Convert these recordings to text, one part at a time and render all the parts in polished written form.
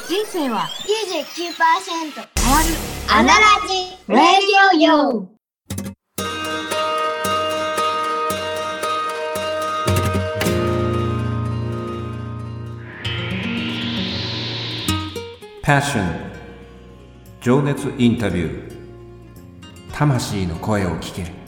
人生は 99% 変わる。 アナラジラディオヨー。 Passion 情熱インタビュー、魂の声を聞ける。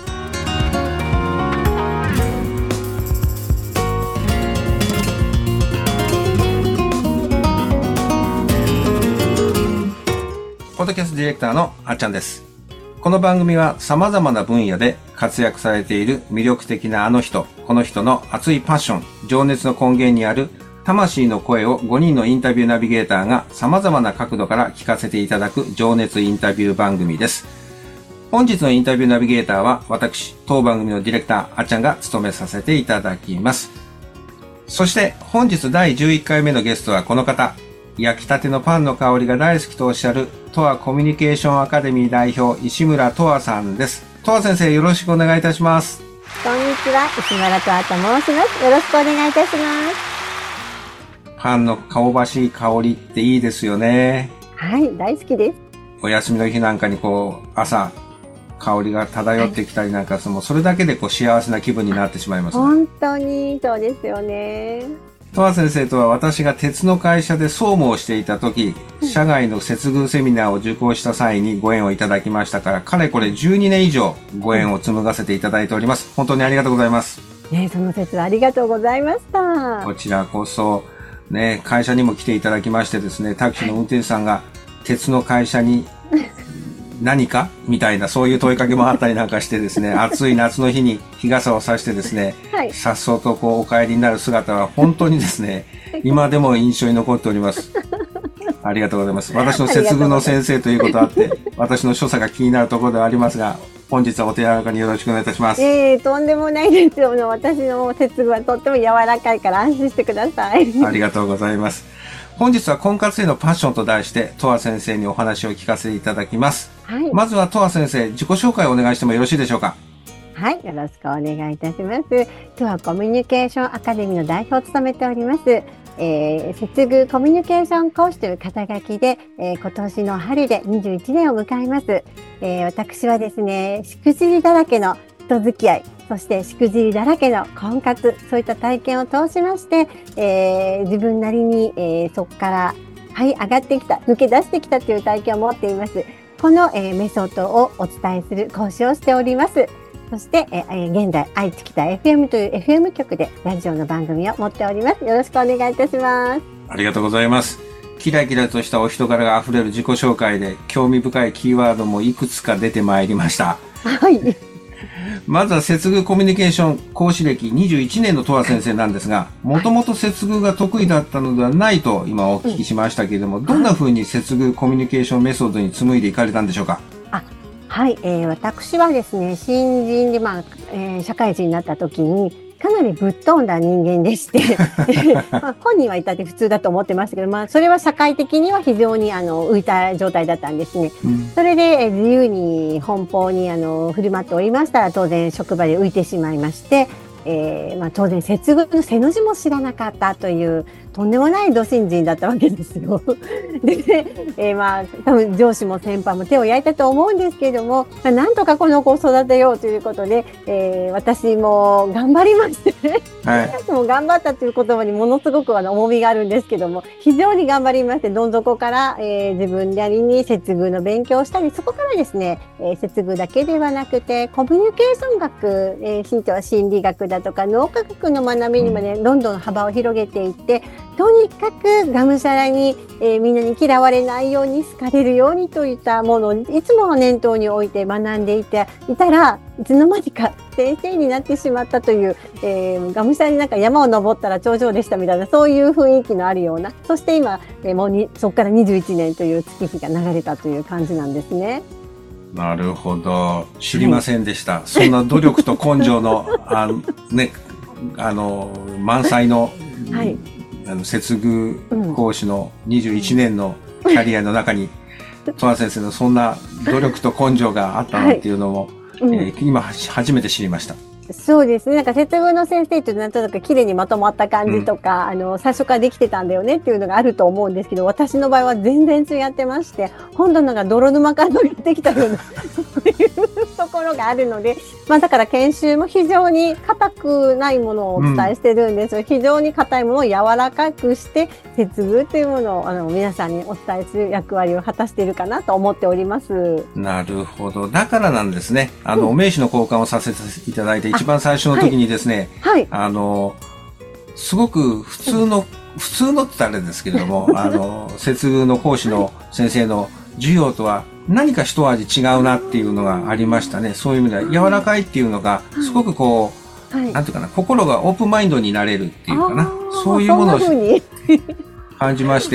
ポッドキャストディレクターのあっちゃんです。この番組は様々な分野で活躍されている魅力的なあの人、この人の熱いパッション、情熱の根源にある魂の声を5人のインタビューナビゲーターが様々な角度から聞かせていただく情熱インタビュー番組です。本日のインタビューナビゲーターは私、当番組のディレクターあっちゃんが務めさせていただきます。そして本日第11回目のゲストはこの方、焼きたてのパンの香りが大好きとおっしゃるトアコミュニケーションアカデミー代表石村トアさんです。トア先生、よろしくお願いいたします。 こんにちは、石村トアと申します。よろしくお願いいたします。 パンの香ばしい香りっていいですよね。 はい、大好きです。 お休みの日なんかに朝香りが漂ってきたりなんかする、もうそれだけで幸せな気分になってしまいますね。 本当にそうですよね。 トア先生とは私が鉄の会社で総務をしていた時、社外の接遇セミナーを受講した際にご縁をいただきましたから、かれこれ12年以上ご縁を紡がせていただいております。本当にありがとうございます。 ね、その説はありがとうございました。 こちらこそ、ね、会社にも来ていただきましてですね、タクシーの運転手さんが鉄の会社に何かみたいな、そういう問いかけもあったりなんかしてですね、暑い夏の日に日傘を差してですね、さっそうとお帰りになる姿は本当にですね、今でも印象に残っております。ありがとうございます。私の接遇の先生ということあって、私の所作が気になるところではありますが、本日はお手柔らかによろしくお願いいたします。 とんでもないですよ。私の接遇はとっても柔らかいから安心してください。 ありがとうございます。本日は婚活へのパッションと題して、トア先生にお話を聞かせていただきます。はい、まずはトア先生、自己紹介をお願いしてもよろしいでしょうか。 はい、よろしくお願いいたします。トアコミュニケーションアカデミーの代表を務めております。接遇コミュニケーション講師という肩書きで、今年の春で21年を迎えます。私はですね、しくじりだらけの人付き合い、そしてしくじりだらけの婚活、そういった体験を通しまして、自分なりに、そこから上がってきた、抜け出してきたという体験を持っています。この、メソッドをお伝えする講師をしております。そして、現在愛知北 FM という FM 局でラジオの番組を持っております。よろしくお願いいたします。 ありがとうございます。キラキラとしたお人柄があふれる自己紹介で興味深いキーワードもいくつか出てまいりました。 はい。 まずは接遇コミュニケーション講師歴21年のトア先生なんですが、もともと接遇が得意だったのではないと今お聞きしましたけれども、どんな風に接遇コミュニケーションメソッドに紡いでいかれたんでしょうか。 はい、私はですね、新人で社会人になった時にかなりぶっ飛んだ人間でして本人は至って普通だと思ってましたけど、それは社会的には非常に浮いた状態だったんですね。それで自由に奔放に振る舞っておりましたら、当然職場で浮いてしまいまして、当然接遇の背の字も知らなかったというとんでもないド新人だったわけですよ。で、多分上司も先輩も手を焼いたと思うんですけれども、なんとかこの子を育てようということで、私も頑張りましてね、はい、もう頑張ったという言葉にものすごく重みがあるんですけども、非常に頑張りまして、どん底から、自分なりに接遇の勉強をしたり、そこからですね、接遇だけではなくてコミュニケーション学、ひいては心理学だとか脳科学の学びにもね、どんどん幅を広げていって、とにかくがむしゃらに、みんなに嫌われないように、好かれるようにといったものをいつも念頭に置いて学んでいたら、いつの間にか先生になってしまったという、がむしゃらになんか山を登ったら頂上でしたみたいな、そういう雰囲気のあるような、そして今、そこから21年という月日が流れたという感じなんですね。 なるほど。知りませんでした。はい、そんな努力と根性の、満載の、はい、接遇講師の21年のキャリアの中に、トア先生のそんな努力と根性があったのっていうのも、今初めて知りました。 そうですね。なんか節分の先生ってなんとなく綺麗にまとまった感じとか、最初からできてたんだよねっていうのがあると思うんですけど、私の場合は全然違ってまして、ほんとなんか泥沼から伸びてきたような、そういうところがあるので、まあだから研修も非常に硬くないものをお伝えしてるんですよ。非常に硬いものを柔らかくして、節分っていうものを皆さんにお伝えする役割を果たしているかなと思っております。 なるほど。だからなんですね。お名刺の交換をさせていただいて、一番最初の時にですね、 はい。 すごく普通のって言ったらあれですけれども、節分の講師の先生の授業とは何か一味違うなっていうのがありましたね。そういう意味では、柔らかいっていうのが、すごくこう、なんていうかな、心がオープンマインドになれるっていうかな、そういうものを感じまして、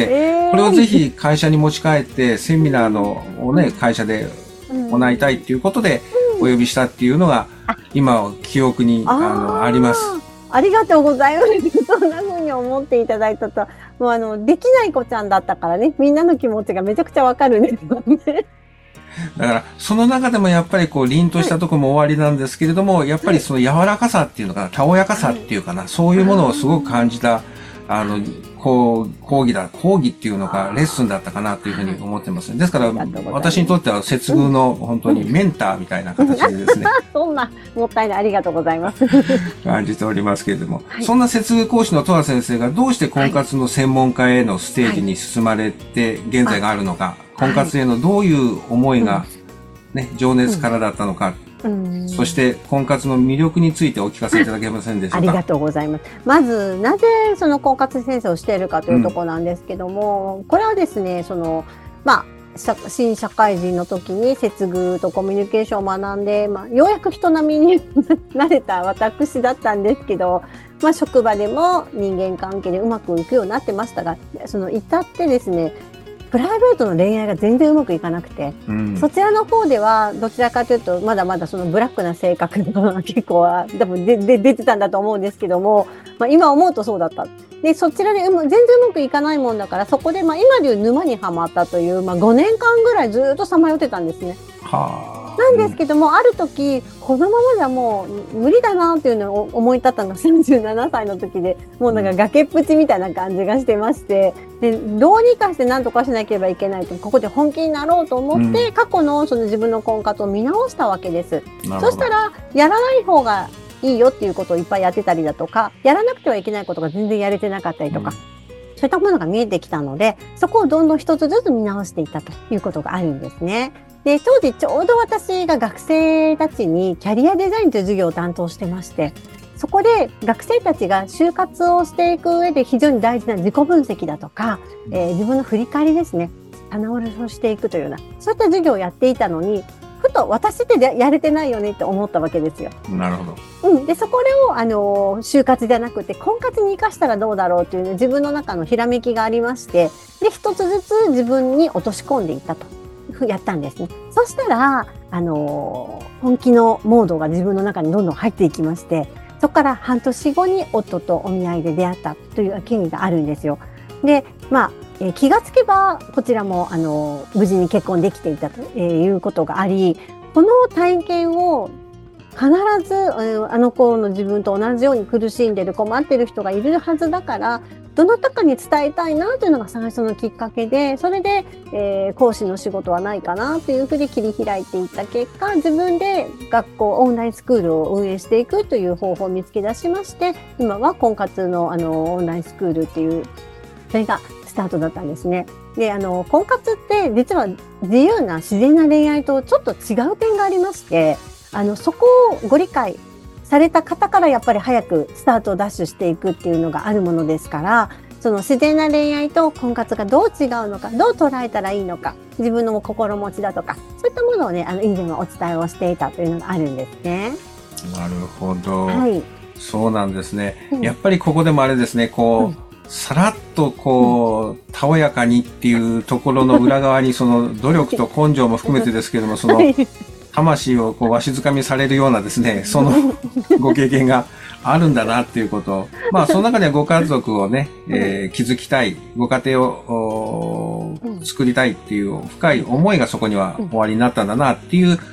これをぜひ会社に持ち帰って、セミナーをね、会社で行いたいっていうことで、お呼びしたっていうのが、今、記憶にあります。 ありがとうございます。そんな風に思っていただいたと、もうできない子ちゃんだったからね、みんなの気持ちがめちゃくちゃわかるんですよね。 だから、その中でもやっぱりこう、凛としたところも終わりなんですけれども、やっぱりその柔らかさっていうのかな、たおやかさっていうかな、そういうものをすごく感じた、講義っていうのがレッスンだったかなというふうに思ってます。ですから、私にとっては節分の本当にメンターみたいな形でですね。 そんな、もったいない。ありがとうございます。 感じておりますけれども。そんな節分講師の戸田先生がどうして婚活の専門家へのステージに進まれて現在があるのか、婚活へのどういう思いがね、情熱からだったのか、そして婚活の魅力についてお聞かせいただけませんでしょうか。 ありがとうございます。まず、なぜその婚活先生をしているかというところなんですけども、これはですね、新社会人の時に接遇とコミュニケーションを学んで、ようやく人並みになれた私だったんですけど、職場でも人間関係でうまくいくようになってましたが、至ってですね、プライベートの恋愛が全然うまくいかなくて、そちらの方ではどちらかというとまだまだそのブラックな性格が結構多分出てたんだと思うんですけども、今思うとそうだった。で、そちらで全然うまくいかないもんだから、そこで今でいう沼にはまったという、5年間ぐらいずっとさまよってたんですね。なんですけども、ある時、このままじゃもう無理だなっていうのを思い立ったのが37歳の時で、もうなんか崖っぷちみたいな感じがしてまして、で、どうにかして何とかしなければいけないと、ここで本気になろうと思って、過去のその自分の婚活を見直したわけです。そしたら、やらない方がいいよっていうことをいっぱいやってたりだとか、やらなくてはいけないことが全然やれてなかったりとか、そういったものが見えてきたので、そこをどんどん一つずつ見直していったということがあるんですね。で、当時ちょうど私が学生たちにキャリアデザインという授業を担当してまして、そこで学生たちが就活をしていく上で非常に大事な自己分析だとか、自分の振り返りですね、棚卸しをしていくというような、そういった授業をやっていたのに、ふと私ってやれてないよねって思ったわけですよ。 なるほど。 で、そこを、就活じゃなくて、婚活に活かしたらどうだろうという、自分の中のひらめきがありまして、で、一つずつ自分に落とし込んでいったと。やったんですね。そしたら、本気のモードが自分の中にどんどん入っていきまして、そこから半年後に夫とお見合いで出会ったという経緯があるんですよ。で、気がつけば、こちらも、無事に結婚できていたということがあり、この体験を必ず、あの子の自分と同じように苦しんでる、困ってる人がいるはずだから、どなたかに伝えたいなというのが最初のきっかけで、それで、講師の仕事はないかなというふうに切り開いていった結果、自分で学校、オンラインスクールを運営していくという方法を見つけ出しまして、今は婚活のオンラインスクールっていう、それがスタートだったんですね。で、婚活って実は自由な自然な恋愛とちょっと違う点がありまして、そこをご理解された方からやっぱり早くスタートをダッシュしていくっていうのがあるものですから、その自然な恋愛と婚活がどう違うのか、どう捉えたらいいのか、自分の心持ちだとか、そういったものをね、以前はお伝えをしていたというのがあるんですね。 なるほど。 はい。 そうなんですね。やっぱりここでもあれですね、さらっとたおやかにっていうところの裏側にその努力と根性も含めてですけれども、その魂をわしづかみされるようなですね、そのご経験があるんだなっていうことを、その中ではご家族をね、築きたい、ご家庭を作りたいっていう深い思いがそこにはおありになったんだなっていう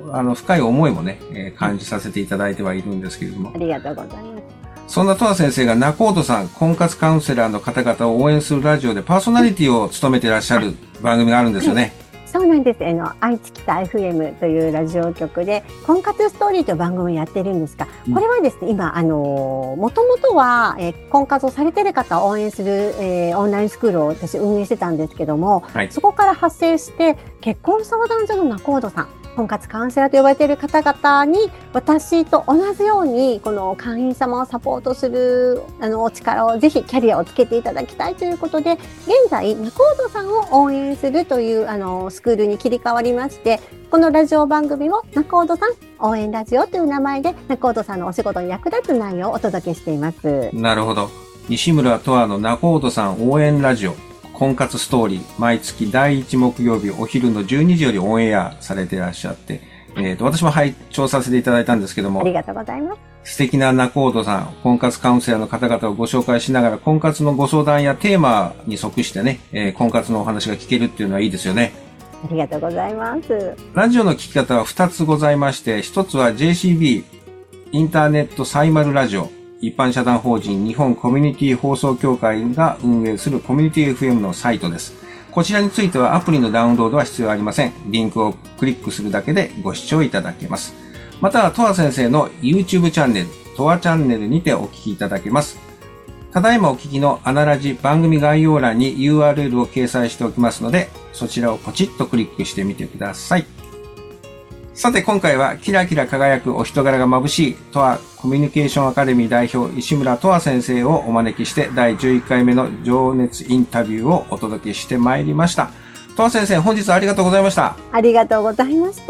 深い思いもね、感じさせていただいてはいるんですけれども。 ありがとうございます。 そんなトア先生が仲人さん、婚活カウンセラーの方々を応援するラジオでパーソナリティを務めていらっしゃる番組があるんですよね。 そうなんです。愛知北 FM というラジオ局で、婚活ストーリーという番組をやってるんですが、これはですね、今、もともとは、婚活をされている方を応援する、オンラインスクールを私運営してたんですけども、 はい、 そこから発生して、結婚相談所の仲人さん、婚活カウンセラーと呼ばれている方々に、私と同じように、この会員様をサポートする、お力をぜひキャリアをつけていただきたいということで、現在、仲人さんを応援するという、スクールに切り替わりまして、このラジオ番組を仲人さん応援ラジオという名前で、仲人さんのお仕事に役立つ内容をお届けしています。 なるほど。西村とわの仲人さん応援ラジオ。婚活ストーリー、毎月第1木曜日お昼の12時よりオンエアされていらっしゃって、私も拝聴させていただいたんですけども、 ありがとうございます。 素敵な仲人さん、婚活カウンセラーの方々をご紹介しながら、婚活のご相談やテーマに即してね、婚活のお話が聞けるっていうのはいいですよね。 ありがとうございます。 ラジオの聞き方は2つございまして、1つは JCB、インターネットサイマルラジオ、一般社団法人日本コミュニティ放送協会が運営するコミュニティ FM のサイトです。こちらについてはアプリのダウンロードは必要ありません。リンクをクリックするだけでご視聴いただけます。またはとわ先生の YouTube チャンネル、とわチャンネルにてお聞きいただけます。ただいまお聞きのアナラジ番組概要欄に URL を掲載しておきますので、そちらをポチッとクリックしてみてください。さて今回はキラキラ輝くお人柄が眩しいとわコミュニケーションアカデミー代表石村とわ先生をお招きして第11回目の情熱インタビューをお届けしてまいりました。とわ先生、本日はありがとうございました。 ありがとうございました。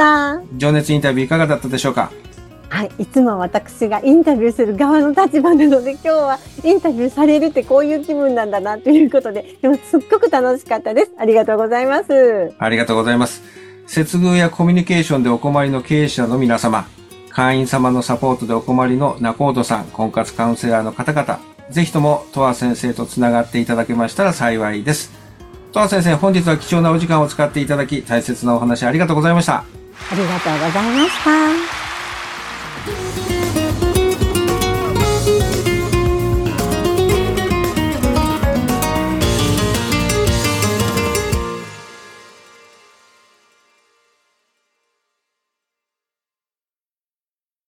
情熱インタビューいかがだったでしょうか？ はい、いつも私がインタビューする側の立場なので、今日はインタビューされるってこういう気分なんだなということで、でもすっごく楽しかったです。ありがとうございます。 ありがとうございます。接遇やコミュニケーションでお困りの経営者の皆様、会員様のサポートでお困りの仲人さん、婚活カウンセラーの方々、ぜひともとわ先生とつながっていただけましたら幸いです。とわ先生、本日は貴重なお時間を使っていただき、大切なお話ありがとうございました。 ありがとうございました。